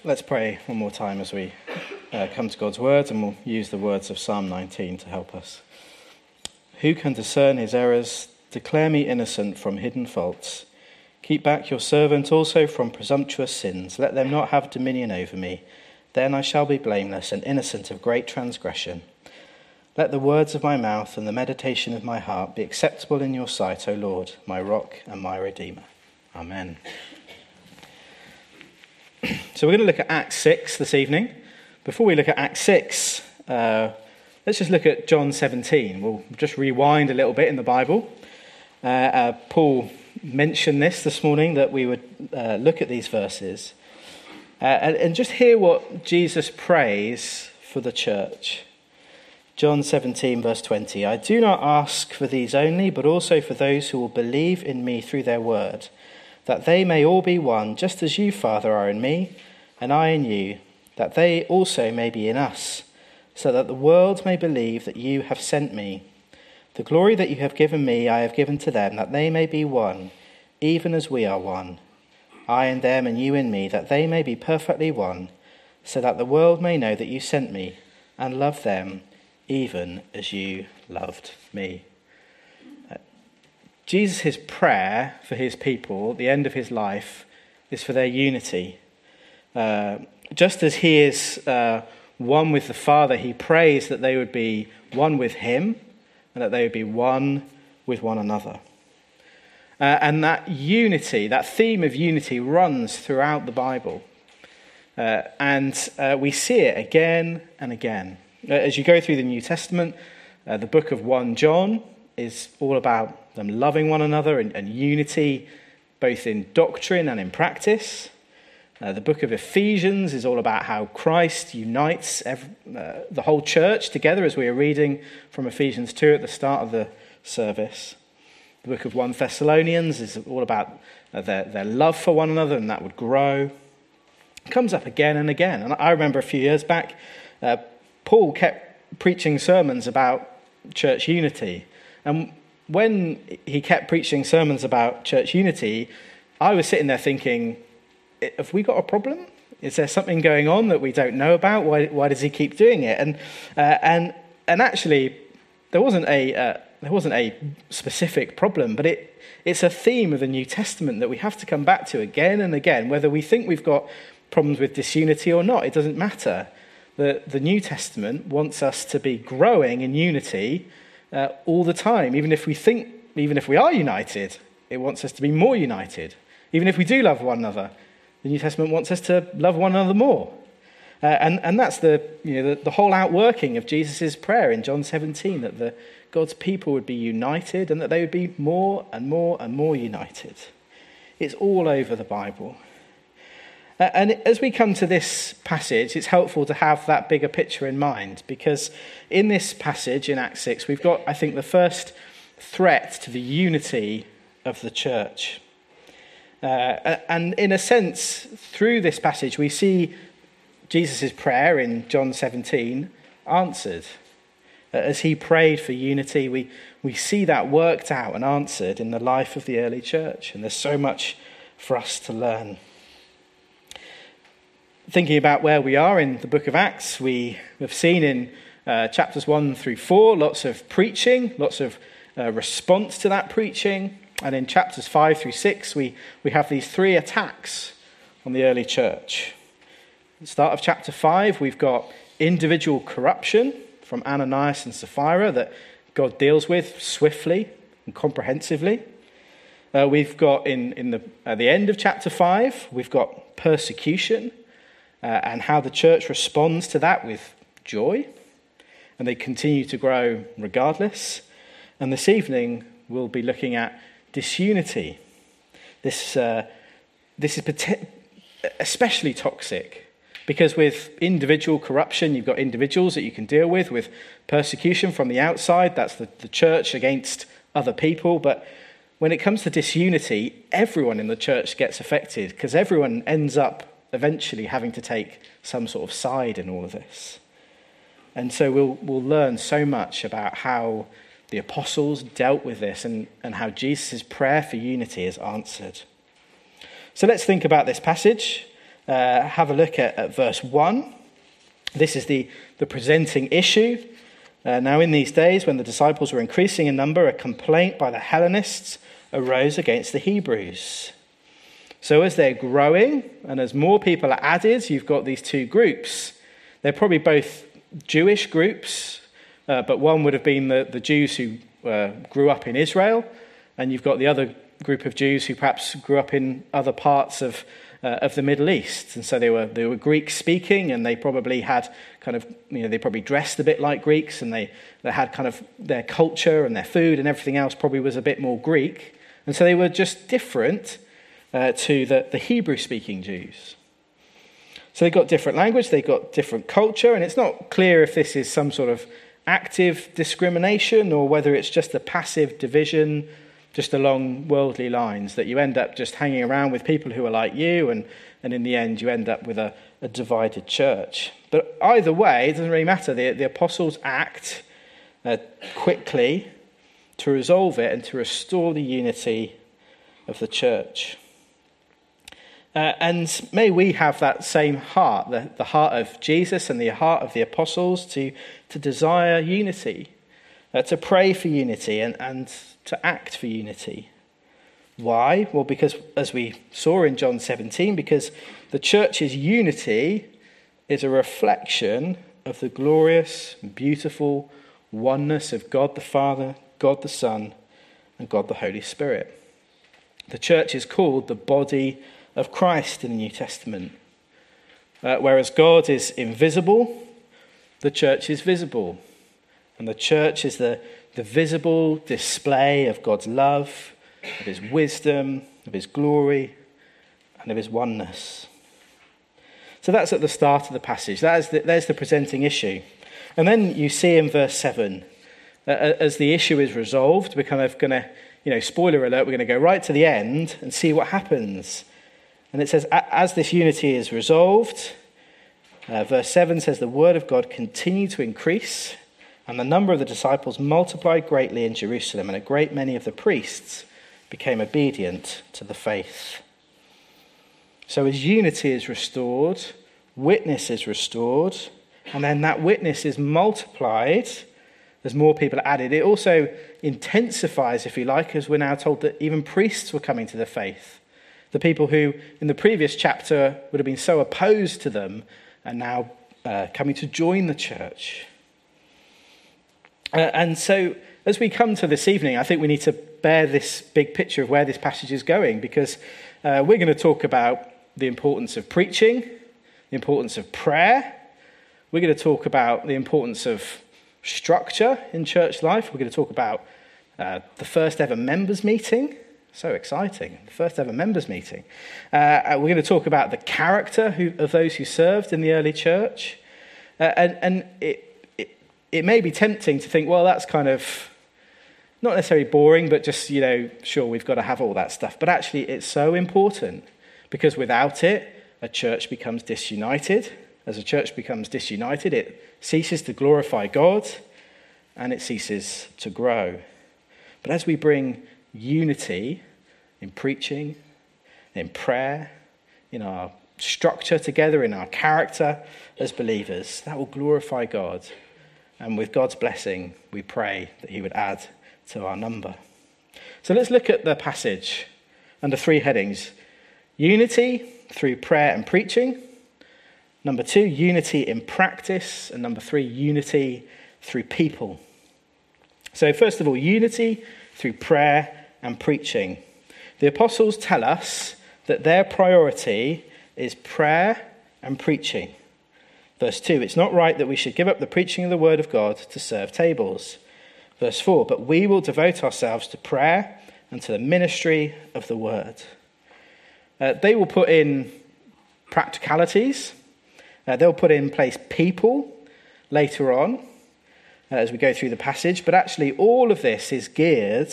Let's pray one more time as we come to God's word, and we'll use the words of Psalm 19 to help us. Who can discern his errors? Declare me innocent from hidden faults. Keep back your servant also from presumptuous sins. Let them not have dominion over me. Then I shall be blameless and innocent of great transgression. Let the words of my mouth and the meditation of my heart be acceptable in your sight, O Lord, my rock and my redeemer. Amen. So we're going to look at Acts 6 this evening. Before we look at Acts 6, let's just look at John 17. We'll just rewind a little bit in the Bible. Paul mentioned this morning, that we would look at these verses and just hear what Jesus prays for the church. John 17, verse 20. I do not ask for these only, but also for those who will believe in me through their word, that they may all be one, just as you, Father, are in me, and I in you, that they also may be in us, so that the world may believe that you have sent me. The glory that you have given me I have given to them, that they may be one, even as we are one. I in them and you in me, that they may be perfectly one, so that the world may know that you sent me, and love them, even as you loved me. Jesus' prayer for his people at the end of his life is for their unity. Just as he is one with the Father, he prays that they would be one with him and that they would be one with one another. And that unity, that theme of unity, runs throughout the Bible. And we see it again and again. As you go through the New Testament, the book of 1 John is all about them loving one another and unity, both in doctrine and in practice. The book of Ephesians is all about how Christ unites the whole church together, as we are reading from Ephesians 2 at the start of the service. The book of 1 Thessalonians is all about their love for one another, and that would grow. It comes up again and again. And I remember a few years back, Paul kept preaching sermons about church unity. And when he kept preaching sermons about church unity, I was sitting there thinking, have we got a problem? Is there something going on that we don't know about? Why does he keep doing it? And actually, there wasn't a specific problem, but it's a theme of the New Testament that we have to come back to again and again. Whether we think we've got problems with disunity or not, it doesn't matter. The New Testament wants us to be growing in unity all the time. Even if we are united, it wants us to be more united. Even if we do love one another, the New Testament wants us to love one another more. And that's the whole outworking of Jesus' prayer in John 17, that God's people would be united and that they would be more and more and more united. It's all over the Bible. And as we come to this passage, it's helpful to have that bigger picture in mind, because in this passage in Acts 6, we've got, I think, the first threat to the unity of the church. And in a sense, through this passage, we see Jesus' prayer in John 17 answered. As he prayed for unity, we see that worked out and answered in the life of the early church. And there's so much for us to learn. Thinking about where we are in the book of Acts, we have seen in chapters 1 through 4 lots of preaching, lots of response to that preaching. And in chapters 5 through 6, we have these 3 attacks on the early church. At the start of chapter 5, we've got individual corruption from Ananias and Sapphira that God deals with swiftly and comprehensively. We've got at the end of chapter 5, we've got persecution and how the church responds to that with joy. And they continue to grow regardless. And this evening, we'll be looking at disunity. This is especially toxic, because with individual corruption, you've got individuals that you can deal with persecution from the outside. That's the church against other people. But when it comes to disunity, everyone in the church gets affected, because everyone ends up eventually having to take some sort of side in all of this. And so we'll learn so much about how the apostles dealt with this and how Jesus' prayer for unity is answered. So let's think about this passage. have a look at verse 1. This is the presenting issue. Now in these days, when the disciples were increasing in number, a complaint by the Hellenists arose against the Hebrews. So as they're growing, and as more people are added, you've got these two groups. They're probably both Jewish groups, but one would have been the Jews who grew up in Israel, and you've got the other group of Jews who perhaps grew up in other parts of the Middle East. And so they were Greek speaking, and they probably had kind of, they probably dressed a bit like Greeks, and they had kind of their culture and their food and everything else probably was a bit more Greek. And so they were just different to the Hebrew speaking Jews. So they got different language, they got different culture, and it's not clear if this is some sort of active discrimination or whether it's just a passive division just along worldly lines, that you end up just hanging around with people who are like you, and in the end you end up with a divided church. But either way, it doesn't really matter. The apostles act quickly to resolve it and to restore the unity of the church. And may we have that same heart, the heart of Jesus and the heart of the apostles, to desire unity, to pray for unity and to act for unity. Why? Well, because as we saw in John 17, because the church's unity is a reflection of the glorious, beautiful oneness of God the Father, God the Son, and God the Holy Spirit. The church is called the body of Christ in the New Testament. Whereas God is invisible, the church is visible. And the church is the visible display of God's love, of his wisdom, of his glory, and of his oneness. So that's at the start of the passage. There's the presenting issue. And then you see in verse 7, as the issue is resolved, we're kind of going to, spoiler alert, we're going to go right to the end and see what happens. And it says, as this unity is resolved, verse 7 says, the word of God continued to increase, and the number of the disciples multiplied greatly in Jerusalem, and a great many of the priests became obedient to the faith. So as unity is restored, witness is restored, and then that witness is multiplied as more people are added. It also intensifies, if you like, as we're now told that even priests were coming to the faith. The people who in the previous chapter would have been so opposed to them are now coming to join the church. And so as we come to this evening, I think we need to bear this big picture of where this passage is going, because we're going to talk about the importance of preaching, the importance of prayer. We're going to talk about the importance of structure in church life. We're going to talk about the first ever members meeting. So exciting, the first ever members meeting. We're going to talk about the character of those who served in the early church. And it may be tempting to think, well, that's kind of not necessarily boring, but just, sure, we've got to have all that stuff. But actually, it's so important, because without it, a church becomes disunited. As a church becomes disunited, it ceases to glorify God, and it ceases to grow. But as we bring unity in preaching, in prayer, in our structure together, in our character as believers, that will glorify God. And with God's blessing, we pray that he would add to our number. So let's look at the passage under three headings. Unity through prayer and preaching. Number 2, unity in practice. And number 3, unity through people. So first of all, unity through prayer and preaching. The apostles tell us that their priority is prayer and preaching. Verse 2, it's not right that we should give up the preaching of the word of God to serve tables. Verse 4, but we will devote ourselves to prayer and to the ministry of the word. They will put in practicalities. They'll put in place people later on as we go through the passage. But actually all of this is geared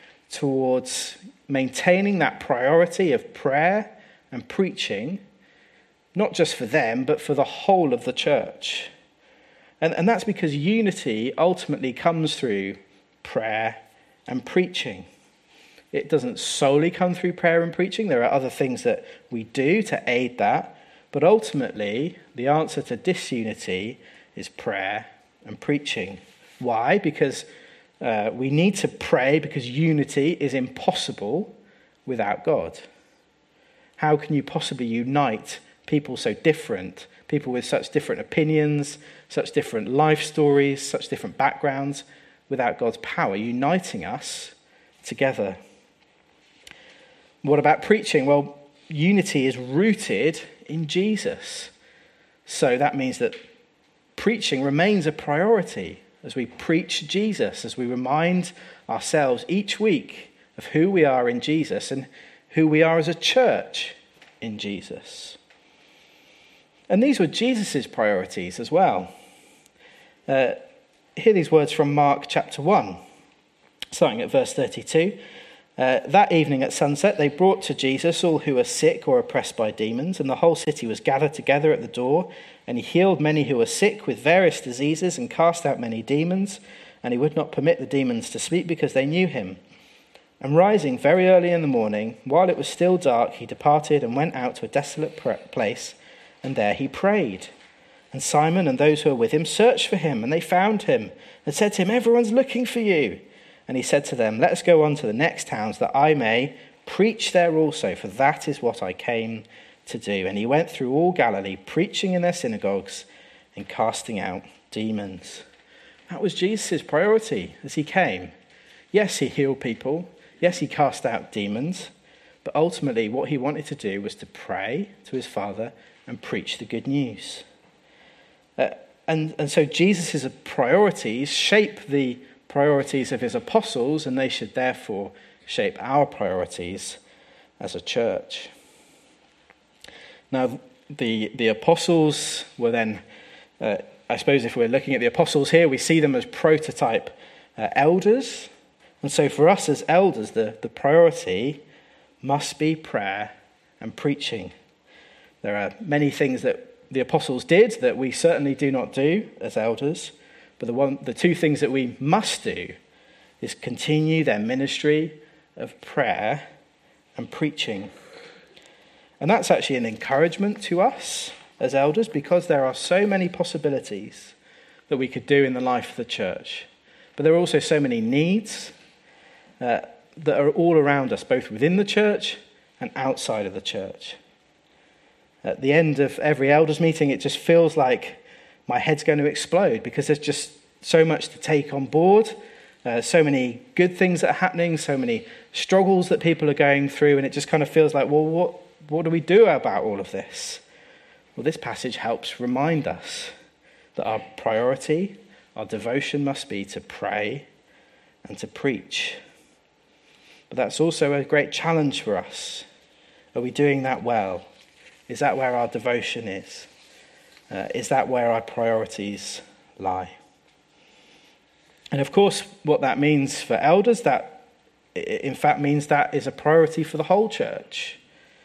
towards maintaining that priority of prayer and preaching, not just for them, but for the whole of the church. And that's because unity ultimately comes through prayer and preaching. It doesn't solely come through prayer and preaching. There are other things that we do to aid that. But ultimately, the answer to disunity is prayer and preaching. Why? Because we need to pray because unity is impossible without God. How can you possibly unite people so different, people with such different opinions, such different life stories, such different backgrounds, without God's power uniting us together? What about preaching? Well, unity is rooted in Jesus. So that means that preaching remains a priority as we preach Jesus, as we remind ourselves each week of who we are in Jesus and who we are as a church in Jesus. And these were Jesus' priorities as well. Hear these words from Mark chapter 1, starting at verse 32. That evening at sunset, they brought to Jesus all who were sick or oppressed by demons, and the whole city was gathered together at the door. And he healed many who were sick with various diseases and cast out many demons, and he would not permit the demons to speak because they knew him. And rising very early in the morning, while it was still dark, he departed and went out to a desolate place, and there he prayed. And Simon and those who were with him searched for him, and they found him, and said to him, "Everyone's looking for you." And he said to them, "Let us go on to the next towns, that I may preach there also, for that is what I came to do." And he went through all Galilee, preaching in their synagogues and casting out demons. That was Jesus' priority as he came. Yes, he healed people. Yes, he cast out demons. But ultimately, what he wanted to do was to pray to his Father and preach the good news. And so Jesus' priorities shape the priorities of his apostles, and they should therefore shape our priorities as a church. Now, the apostles were then, I suppose if we're looking at the apostles here, we see them as prototype elders. And so for us as elders, the priority must be prayer and preaching. There are many things that the apostles did that we certainly do not do as elders, but the two things that we must do is continue their ministry of prayer and preaching. And that's actually an encouragement to us as elders, because there are so many possibilities that we could do in the life of the church. But there are also so many needs that are all around us, both within the church and outside of the church. At the end of every elders meeting, it just feels like my head's going to explode, because there's just so much to take on board, so many good things that are happening, so many struggles that people are going through, and it just kind of feels like, well, what do we do about all of this? Well, this passage helps remind us that our priority, our devotion must be to pray and to preach. But that's also a great challenge for us. Are we doing that well? Is that where our devotion is? Is that where our priorities lie? And of course, what that means for elders, that in fact means that is a priority for the whole church.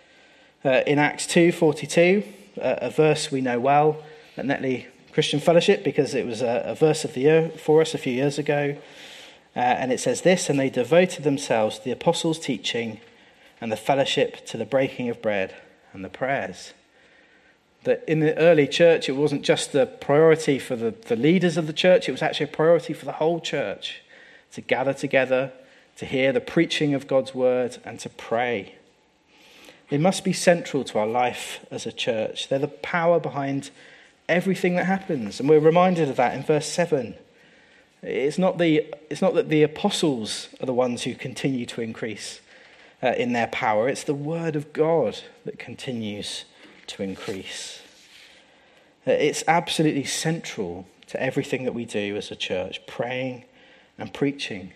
In Acts 2:42, a verse we know well at Netley Christian Fellowship, because it was a verse of the year for us a few years ago. And it says this: "And they devoted themselves to the apostles' teaching and the fellowship, to the breaking of bread and the prayers." That in the early church, it wasn't just the priority for the leaders of the church, it was actually a priority for the whole church to gather together, to hear the preaching of God's word, and to pray. They must be central to our life as a church. They're the power behind everything that happens, and we're reminded of that in verse 7. It's not that the apostles are the ones who continue to increase in their power. It's the word of God that continues to increase. It's absolutely central to everything that we do as a church, praying and preaching.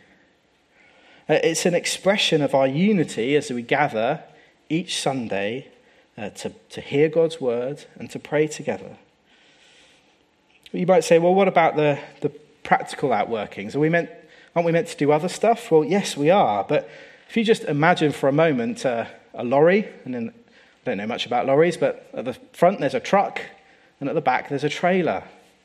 It's an expression of our unity as we gather each Sunday to hear God's word and to pray together. You might say, well, what about the practical outworkings? Aren't we meant to do other stuff? Well, yes, we are. But if you just imagine for a moment a lorry, and then I don't know much about lorries, but at the front there's a truck, and at the back there's a trailer.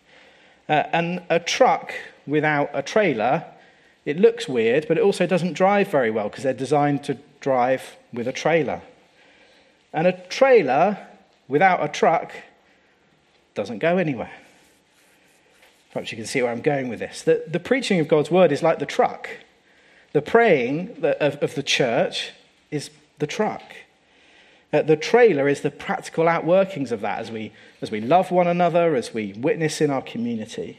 And a truck without a trailer, it looks weird, but it also doesn't drive very well, because they're designed to drive with a trailer. And a trailer without a truck doesn't go anywhere. Perhaps you can see where I'm going with this. The preaching of God's word is like the truck. The praying of the church is the truck. The trailer is the practical outworkings of that as we love one another, as we witness in our community.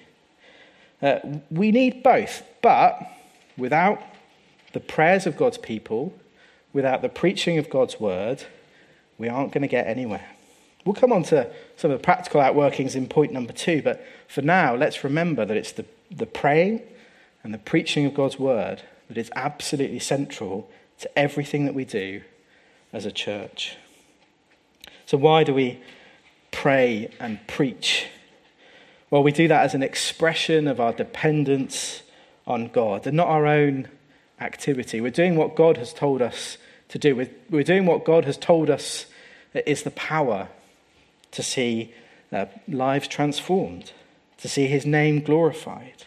We need both, but without the prayers of God's people, without the preaching of God's word, we aren't going to get anywhere. We'll come on to some of the practical outworkings in point number 2, but for now, let's remember that it's the praying and the preaching of God's word that is absolutely central to everything that we do as a church. So why do we pray and preach? Well, we do that as an expression of our dependence on God and not our own activity. We're doing what God has told us to do. We're doing what God has told us is the power to see lives transformed, to see his name glorified.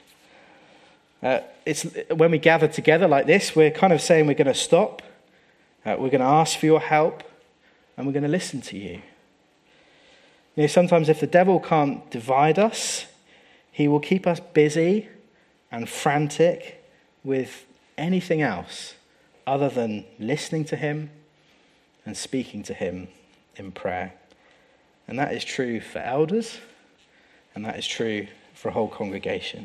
It's when we gather together like this, we're kind of saying we're going to stop, we're going to ask for your help, and we're going to listen to you. You know, sometimes if the devil can't divide us, he will keep us busy and frantic with anything else other than listening to him and speaking to him in prayer. And that is true for elders, and that is true for a whole congregation.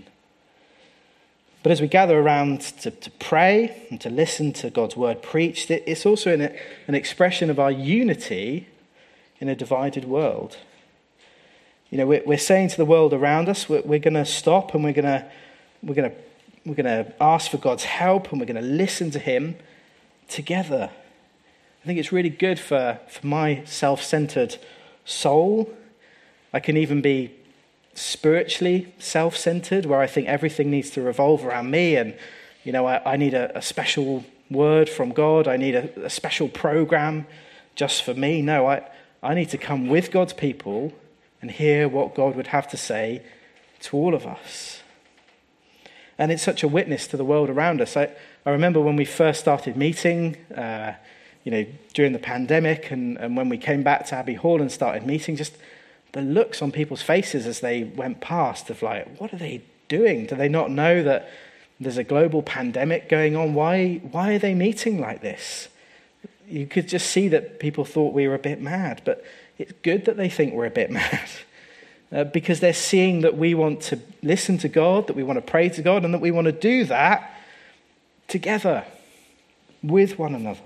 But as we gather around to pray and to listen to God's word preached, it's also an expression of our unity in a divided world. You know, we're saying to the world around us, we're going to stop and we're going to ask for God's help and we're going to listen to him together. I think it's really good for my self-centered soul. I can even be spiritually self-centered, where I think everything needs to revolve around me, and you know, I need a special word from God. I need a special program just for me. No, I need to come with God's people and hear what God would have to say to all of us. And it's such a witness to the world around us. I remember when we first started meeting, during the pandemic, and when we came back to Abbey Hall and started meeting, just the looks on people's faces as they went past of like, what are they doing? Do they not know that there's a global pandemic going on? Why are they meeting like this? You could just see that people thought we were a bit mad, but it's good that they think we're a bit mad because they're seeing that we want to listen to God, that we want to pray to God, and that we want to do that together with one another.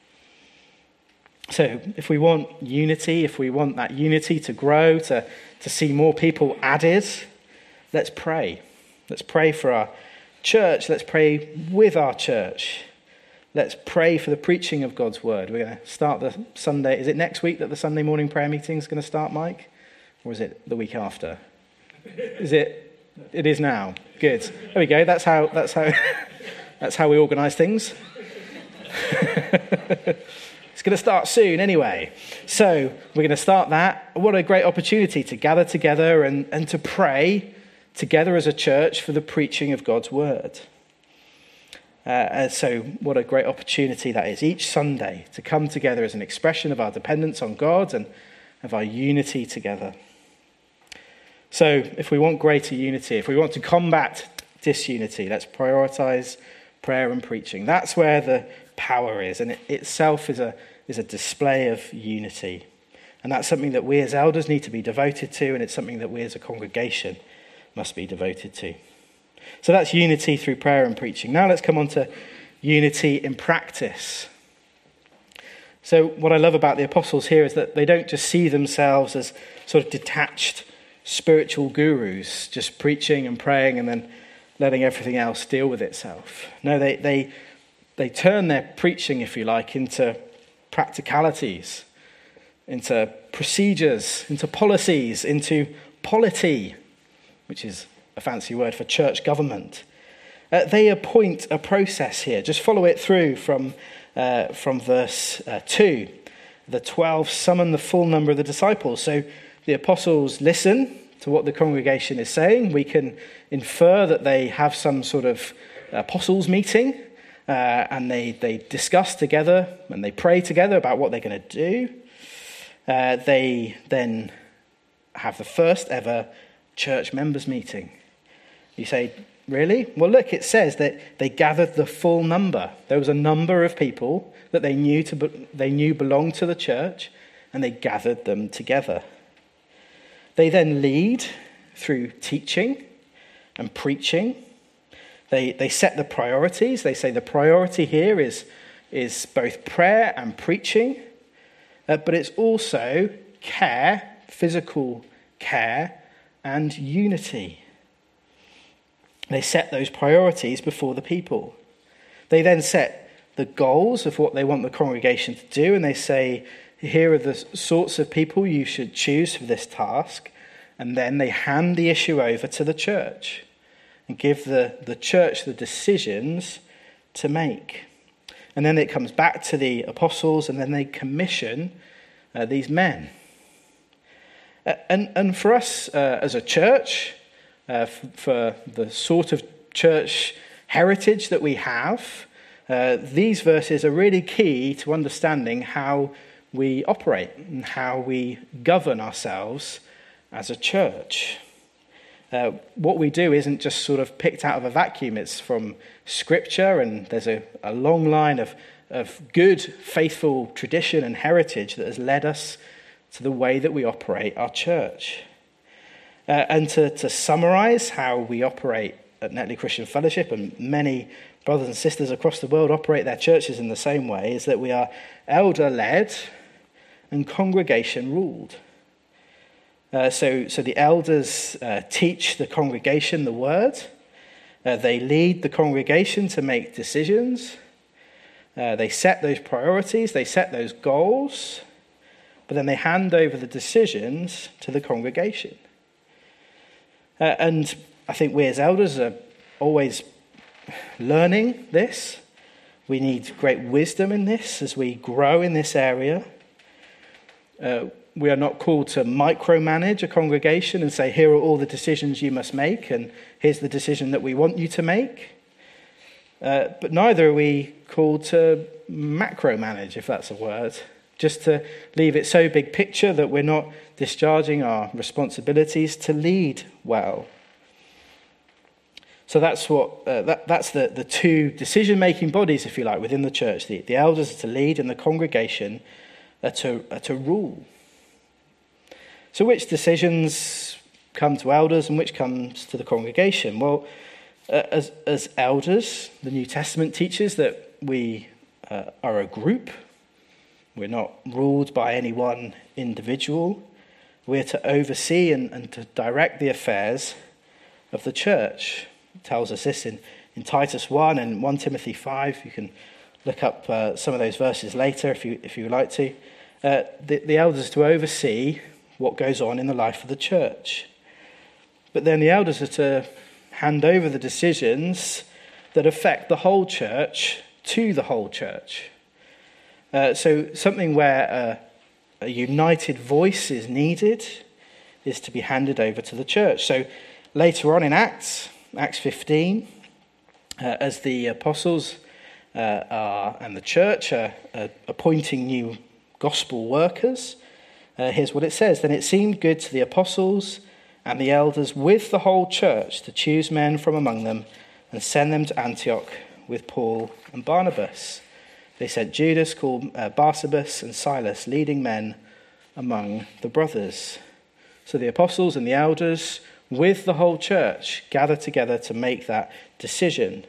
So if we want unity, if we want that unity to grow, to see more people added, let's pray. Let's pray for our church. Let's pray with our church. Let's pray for the preaching of God's word. We're going to start the Sunday. Is it next week that the Sunday morning prayer meeting is going to start, Mike? Or is it the week after? Is it? It is now. Good. There we go. That's how we organise things. It's going to start soon anyway. So we're going to start that. What a great opportunity to gather together and to pray together as a church for the preaching of God's word. So what a great opportunity that is each Sunday to come together as an expression of our dependence on God and of our unity together. So if we want greater unity, if we want to combat disunity, let's prioritize prayer and preaching. That's where the power is, and it itself is a display of unity. And that's something that we as elders need to be devoted to, and it's something that we as a congregation must be devoted to. So that's unity through prayer and preaching. Now let's come on to unity in practice. So what I love about the apostles here is that they don't just see themselves as sort of detached spiritual gurus, just preaching and praying and then letting everything else deal with itself. No, they turn their preaching, if you like, into practicalities, into procedures, into policies, into polity, which is a fancy word for church government. They appoint a process here. Just follow it through from verse 2. The 12 summon the full number of the disciples. So the apostles listen to what the congregation is saying. We can infer that they have some sort of apostles meeting, and they discuss together and they pray together about what they're going to do. They then have the first ever church members meeting. You say, really? Well, look, it says that they gathered the full number. There was a number of people that they knew belonged to the church, and they gathered them together. They then lead through teaching and preaching. They set the priorities. They say the priority here is both prayer and preaching, but it's also care, physical care, and unity. They set those priorities before the people. They then set the goals of what they want the congregation to do, and they say, here are the sorts of people you should choose for this task, and then they hand the issue over to the church and give the church the decisions to make. And then it comes back to the apostles, and then they commission these men. And for us as a church, for the sort of church heritage that we have, these verses are really key to understanding how we operate and how we govern ourselves as a church. What we do isn't just sort of picked out of a vacuum. It's from Scripture, and there's a long line of good, faithful tradition and heritage that has led us to the way that we operate our church. And to summarize how we operate at Netley Christian Fellowship, and many brothers and sisters across the world operate their churches in the same way, is that we are elder-led and congregation-ruled. So the elders teach the congregation the word. They lead the congregation to make decisions. They set those priorities. They set those goals. But then they hand over the decisions to the congregation. And I think we as elders are always learning this. We need great wisdom in this as we grow in this area. We are not called to micromanage a congregation and say, here are all the decisions you must make, and here's the decision that we want you to make. But neither are we called to macromanage, if that's a word, just to leave it so big picture that we're not discharging our responsibilities to lead well. So that's the two decision-making bodies, if you like, within the church. The elders are to lead, and the congregation are to rule. So which decisions come to elders and which comes to the congregation? Well, as elders, the New Testament teaches that we are a group. We're not ruled by any one individual. We're to oversee and to direct the affairs of the church. It tells us this in Titus 1 and 1 Timothy 5. You can look up some of those verses later if you would like to. The elders are to oversee what goes on in the life of the church. But then the elders are to hand over the decisions that affect the whole church to the whole church. So something where a united voice is needed is to be handed over to the church. So later on in Acts 15, as the apostles and the church are appointing new gospel workers, here's what it says. Then it seemed good to the apostles and the elders with the whole church to choose men from among them and send them to Antioch with Paul and Barnabas. They sent Judas, called Barsabas, and Silas, leading men among the brothers. So the apostles and the elders with the whole church gather together to make that decision.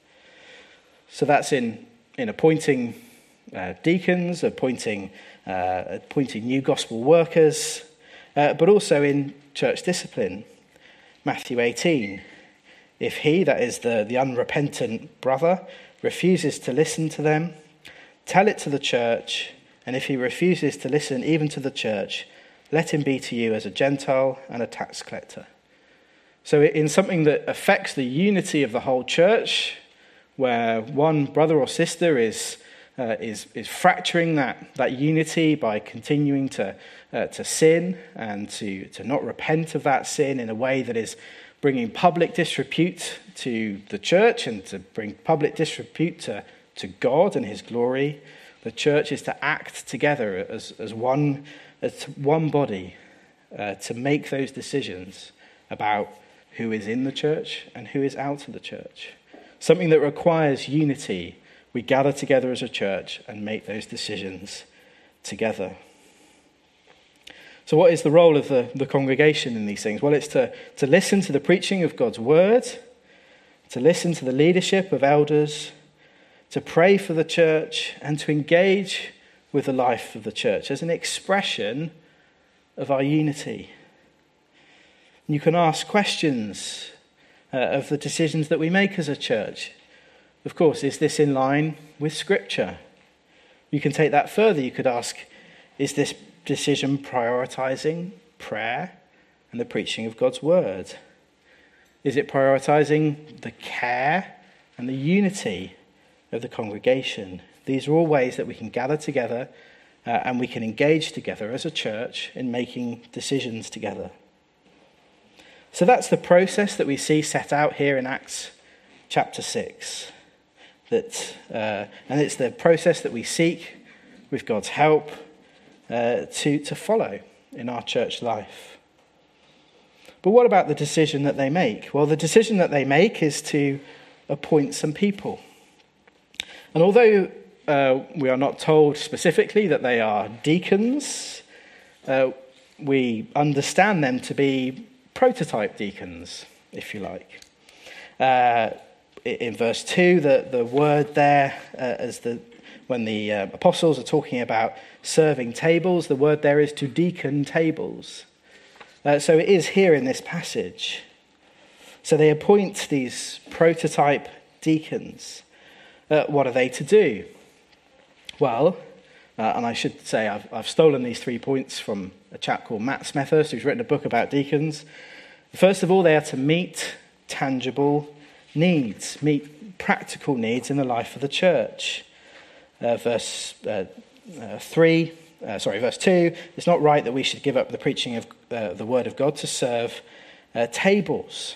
So that's in appointing deacons, appointing new gospel workers, but also in church discipline. Matthew 18, if he, that is the unrepentant brother, refuses to listen to them, tell it to the church, and if he refuses to listen even to the church, let him be to you as a Gentile and a tax collector. So in something that affects the unity of the whole church, where one brother or sister is fracturing that unity by continuing to sin and to not repent of that sin in a way that is bringing public disrepute to the church and to bring public disrepute to God and his glory, the church is to act together as one as one body to make those decisions about who is in the church and who is out of the church. Something that requires unity. We gather together as a church and make those decisions together. So what is the role of the congregation in these things? Well, it's to listen to the preaching of God's word, to listen to the leadership of elders, to pray for the church, and to engage with the life of the church as an expression of our unity. You can ask questions of the decisions that we make as a church. Of course, is this in line with Scripture? You can take that further. You could ask, is this decision prioritizing prayer and the preaching of God's word? Is it prioritizing the care and the unity of the congregation? These are all ways that we can gather together and we can engage together as a church in making decisions together. So that's the process that we see set out here in Acts chapter 6. And it's the process that we seek, with God's help, to follow in our church life. But what about the decision that they make? Well, the decision that they make is to appoint some people. And although we are not told specifically that they are deacons, we understand them to be prototype deacons, if you like. In verse 2, the word there, when the apostles are talking about serving tables, the word there is to deacon tables. So it is here in this passage. So they appoint these prototype deacons. What are they to do? Well, and I should say I've stolen these 3 points from a chap called Matt Smethurst, who's written a book about deacons. First of all, they are to meet tangible needs, meet practical needs in the life of the church. Verse 2, it's not right that we should give up the preaching of the word of God to serve tables.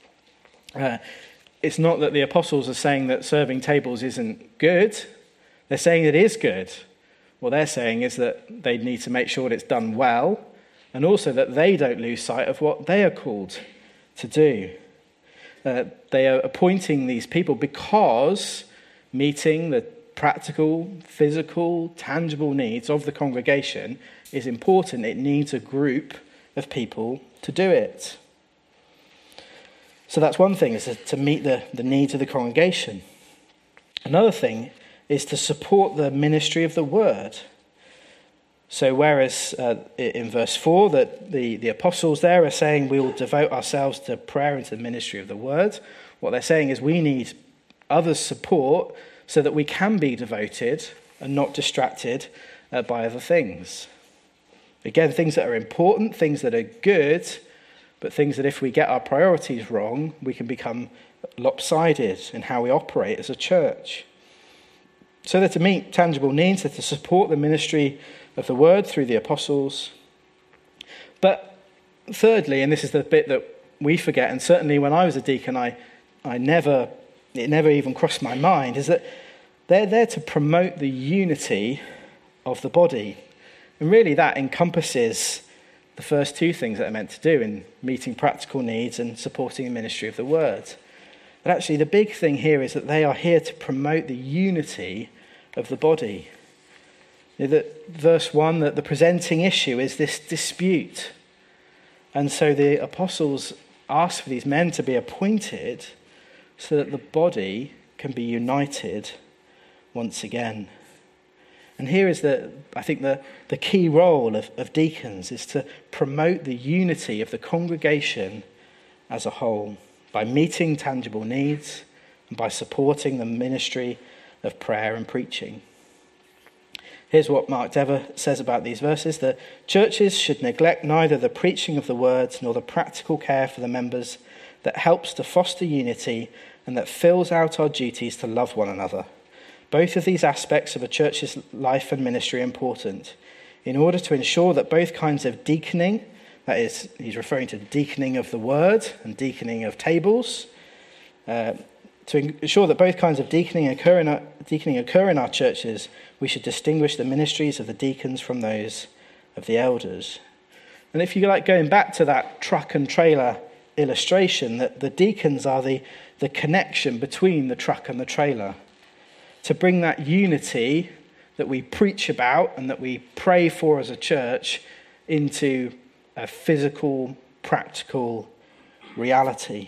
It's not that the apostles are saying that serving tables isn't good. They're saying it is good. What they're saying is that they need to make sure that it's done well, and also that they don't lose sight of what they are called to do. They are appointing these people because meeting the practical, physical, tangible needs of the congregation is important. It needs a group of people to do it. So that's one thing, is to meet the needs of the congregation. Another thing is to support the ministry of the word. So whereas in verse 4 that the apostles there are saying we will devote ourselves to prayer and to the ministry of the word, what they're saying is we need others' support so that we can be devoted and not distracted by other things. Again, things that are important, things that are good, but things that if we get our priorities wrong, we can become lopsided in how we operate as a church. So they're to meet tangible needs, they're to support the ministry of the word through the apostles. But thirdly, and this is the bit that we forget, and certainly when I was a deacon, it never even crossed my mind, is that they're there to promote the unity of the body. And really that encompasses the first two things that they're meant to do in meeting practical needs and supporting the ministry of the word. But actually the big thing here is that they are here to promote the unity of the body. Verse 1, that the presenting issue is this dispute. And so the apostles ask for these men to be appointed so that the body can be united once again. And here is I think the key role of deacons is to promote the unity of the congregation as a whole by meeting tangible needs and by supporting the ministry of prayer and preaching. Here's what Mark Dever says about these verses: that churches should neglect neither the preaching of the word nor the practical care for the members that helps to foster unity and that fills out our duties to love one another. Both of these aspects of a church's life and ministry are important. In order to ensure that both kinds of deaconing, that is, he's referring to deaconing of the word and deaconing of tables, to ensure that both kinds of deaconing occur in our churches, we should distinguish the ministries of the deacons from those of the elders. And if you like going back to that truck and trailer illustration, that the deacons are the connection between the truck and the trailer, to bring that unity that we preach about and that we pray for as a church into a physical, practical reality.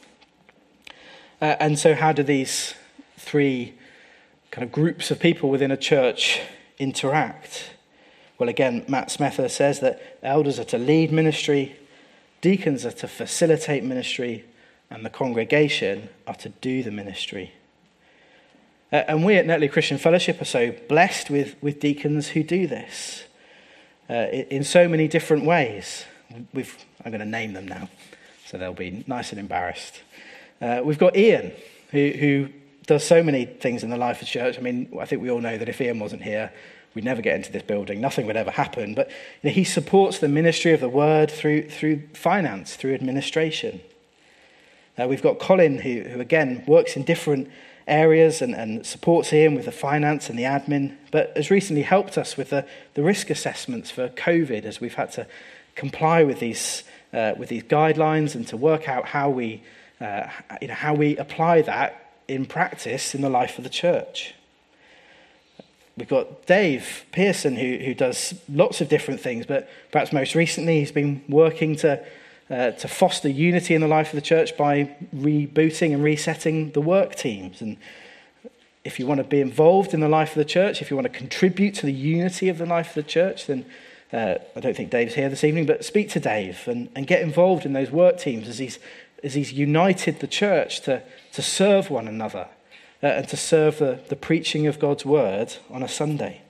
And so how do these three kind of groups of people within a church interact? Well, again, Matt Smether says that elders are to lead ministry, deacons are to facilitate ministry, and the congregation are to do the ministry. And we at Netley Christian Fellowship are so blessed with deacons who do this in so many different ways. I'm going to name them now, so they'll be nice and embarrassed. We've got Ian, who does so many things in the life of church. I mean, I think we all know that if Ian wasn't here, we'd never get into this building. Nothing would ever happen. But he supports the ministry of the word through finance, through administration. We've got Colin, who again works in different areas and supports Ian with the finance and the admin, but has recently helped us with the risk assessments for COVID, as we've had to comply with these guidelines and to work out how we apply that in practice in the life of the church. We've got Dave Pearson, who does lots of different things, but perhaps most recently he's been working to foster unity in the life of the church by rebooting and resetting the work teams. And if you want to be involved in the life of the church, if you want to contribute to the unity of the life of the church, then I don't think Dave's here this evening, but speak to Dave and get involved in those work teams as he's united the church to serve one another and to serve the preaching of God's word on a Sunday.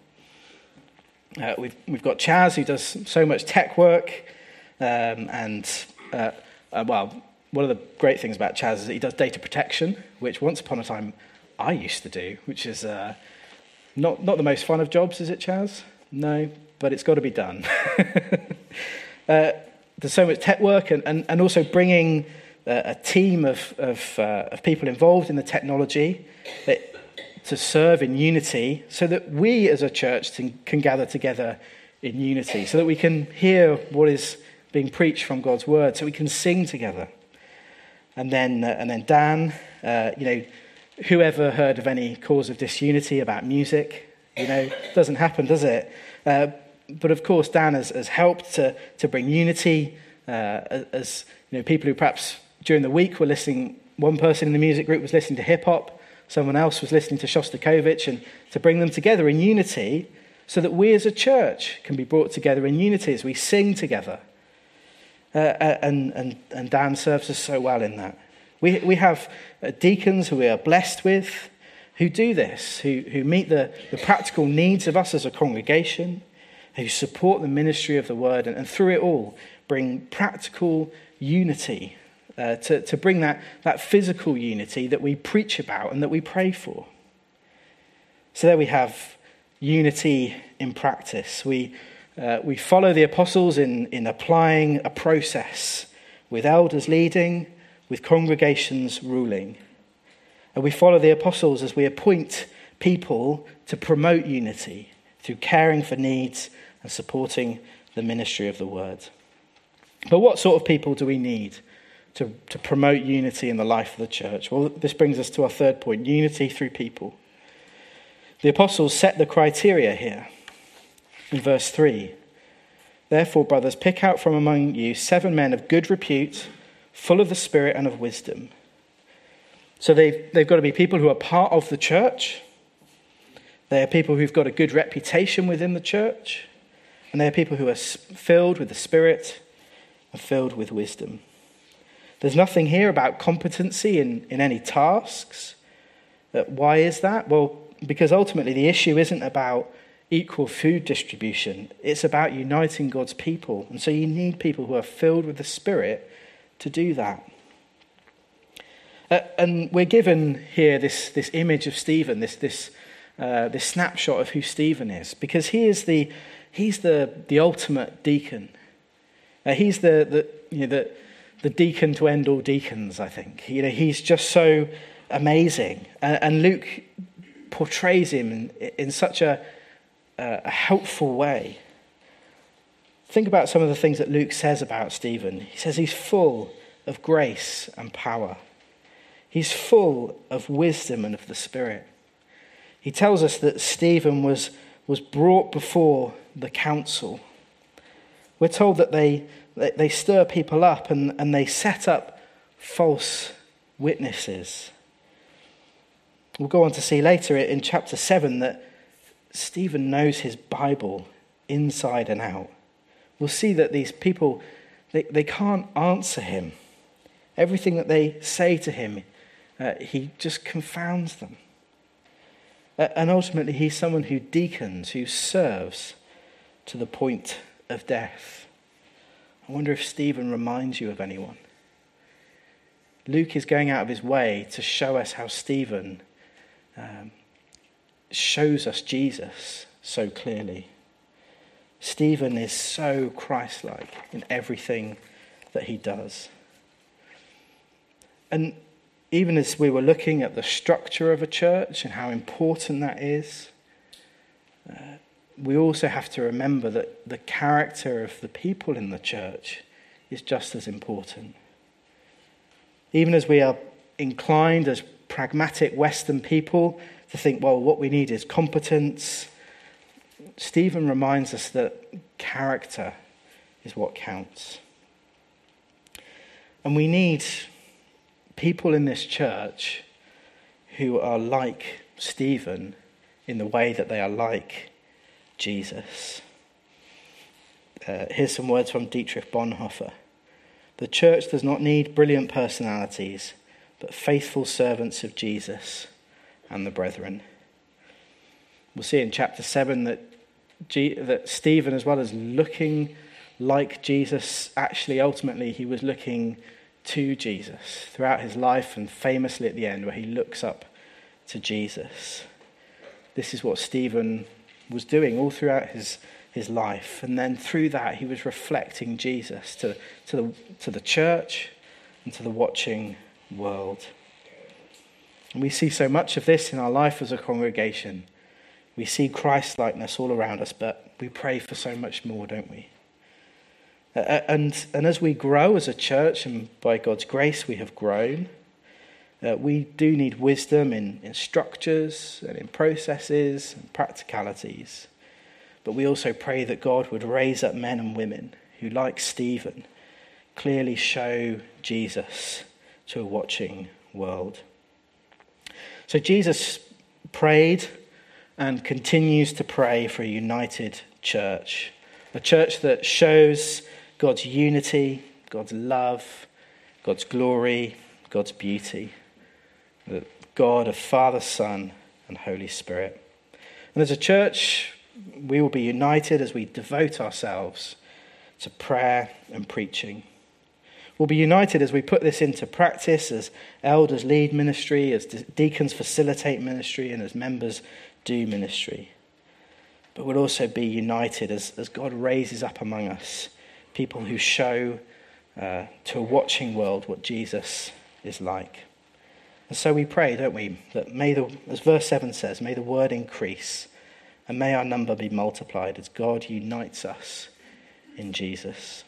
We've got Chaz, who does so much tech work. One of the great things about Chaz is that he does data protection, which once upon a time I used to do, which is not the most fun of jobs, is it, Chaz? No, but it's got to be done. There's so much tech work and also bringing a team of people involved in the technology to serve in unity so that we as a church can gather together in unity, so that we can hear what is being preached from God's word, so we can sing together. And then Dan, whoever heard of any cause of disunity about music? Doesn't happen, does it? But of course, Dan has helped to bring unity. As people who perhaps during the week were listening, one person in the music group was listening to hip hop, someone else was listening to Shostakovich, and to bring them together in unity, so that we as a church can be brought together in unity as we sing together. And Dan serves us so well in that. We have deacons who we are blessed with, who do this, who meet the practical needs of us as a congregation, who support the ministry of the word, and through it all bring practical unity, to bring that physical unity that we preach about and that we pray for. So there we have unity in practice. We follow the apostles in applying a process, with elders leading, with congregations ruling. And we follow the apostles as we appoint people to promote unity through caring for needs and supporting the ministry of the word. But what sort of people do we need to promote unity in the life of the church? Well, this brings us to our third point, unity through people. The apostles set the criteria here. In verse 3, therefore, brothers, pick out from among you 7 men of good repute, full of the Spirit and of wisdom. So they've got to be people who are part of the church. They are people who've got a good reputation within the church. And they are people who are filled with the Spirit and filled with wisdom. There's nothing here about competency in any tasks. Why is that? Well, because ultimately the issue isn't about equal food distribution. It's about uniting God's people. And so you need people who are filled with the Spirit to do that. And we're given here this image of Stephen, this snapshot of who Stephen is, because he's the ultimate deacon. He's the deacon to end all deacons, I think. He's just so amazing. And Luke portrays him in such a helpful way. Think about some of the things that Luke says about Stephen. He says he's full of grace and power. He's full of wisdom and of the Spirit. He tells us that Stephen was brought before the council. We're told that they stir people up and they set up false witnesses. We'll go on to see later in chapter 7 that Stephen knows his Bible inside and out. We'll see that these people, they can't answer him. Everything that they say to him, he just confounds them. And ultimately, he's someone who deacons, who serves to the point of death. I wonder if Stephen reminds you of anyone. Luke is going out of his way to show us how Stephen shows us Jesus so clearly. Stephen is so Christ-like in everything that he does. And even as we were looking at the structure of a church and how important that is, we also have to remember that the character of the people in the church is just as important. Even as we are inclined as pragmatic Western people to think, well, what we need is competence, Stephen reminds us that character is what counts. And we need people in this church who are like Stephen in the way that they are like Jesus. Here's some words from Dietrich Bonhoeffer. The church does not need brilliant personalities, but faithful servants of Jesus and the brethren. We'll see in chapter 7 that Stephen, as well as looking like Jesus, actually ultimately he was looking to Jesus throughout his life, and famously at the end where he looks up to Jesus. This is what Stephen was doing all throughout his life, and then through that he was reflecting Jesus to the church and to the watching world. And we see so much of this in our life as a congregation. We see Christ-likeness all around us, but we pray for so much more, don't we? And as we grow as a church, and by God's grace we have grown, we do need wisdom in structures and in processes and practicalities. But we also pray that God would raise up men and women who, like Stephen, clearly show Jesus to a watching world. So Jesus prayed and continues to pray for a united church, a church that shows God's unity, God's love, God's glory, God's beauty, the God of Father, Son, and Holy Spirit. And as a church, we will be united as we devote ourselves to prayer and preaching. We'll be united as we put this into practice, as elders lead ministry, as deacons facilitate ministry, and as members do ministry. But we'll also be united as God raises up among us people who show to a watching world what Jesus is like. And so we pray, don't we, that as verse 7 says, may the word increase and may our number be multiplied as God unites us in Jesus.